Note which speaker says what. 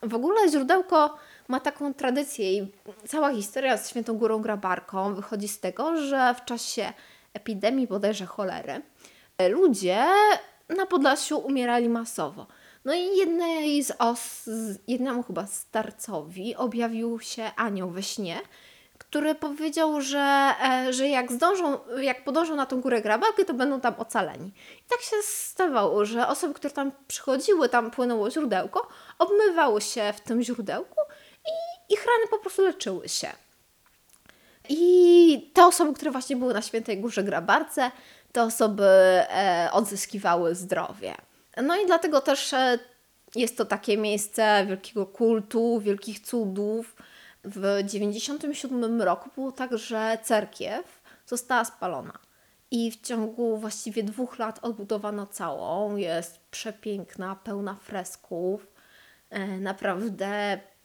Speaker 1: W ogóle źródełko ma taką tradycję i cała historia z Świętą Górą Grabarką wychodzi z tego, że w czasie epidemii bodajże cholery ludzie na Podlasiu umierali masowo. No i jednemu chyba starcowi objawił się anioł we śnie, który powiedział, że jak podążą na tą górę Grabarkę, to będą tam ocaleni. I tak się stawało, że osoby, które tam przychodziły, tam płynęło źródełko, obmywały się w tym źródełku i ich rany po prostu leczyły się. I te osoby, które właśnie były na Świętej Górze Grabarce, te osoby odzyskiwały zdrowie. No i dlatego też jest to takie miejsce wielkiego kultu, wielkich cudów. W 97 roku było tak, że cerkiew została spalona. I w ciągu właściwie 2 lat odbudowano całą. Jest przepiękna, pełna fresków. Naprawdę